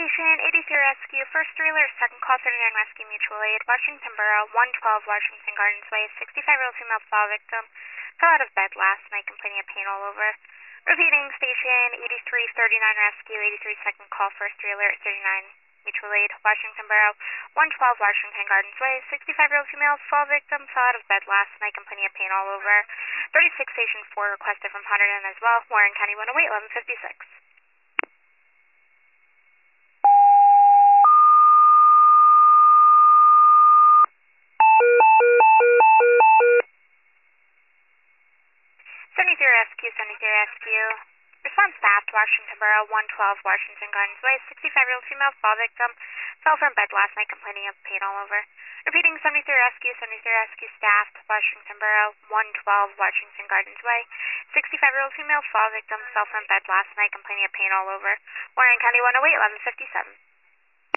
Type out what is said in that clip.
Station, 83 Rescue, first trailer, second call, 39 Rescue Mutual Aid, Washington Borough, 112 Washington Gardens Way, 65-year-old female fall victim, fell out of bed last night complaining of pain all over. Repeating, Station, 83 39 Rescue, 83 second call, first trailer, 39 Mutual Aid, Washington Borough, 112 Washington Gardens Way, 65-year-old female fall victim, fell out of bed last night complaining of pain all over. 36 Station 4 requested from Hunterdon as well, Warren County 108, 1156. 73 Rescue, 73 Rescue. Response staff to Washington Borough, 112 Washington Gardens Way, 65-year-old female fall victim, fell from bed last night complaining of pain all over. Repeating, 73 Rescue, 73 Rescue staff to Washington Borough, 112 Washington Gardens Way, 65-year-old female fall victim, fell from bed last night complaining of pain all over. Warren County 108, 1157.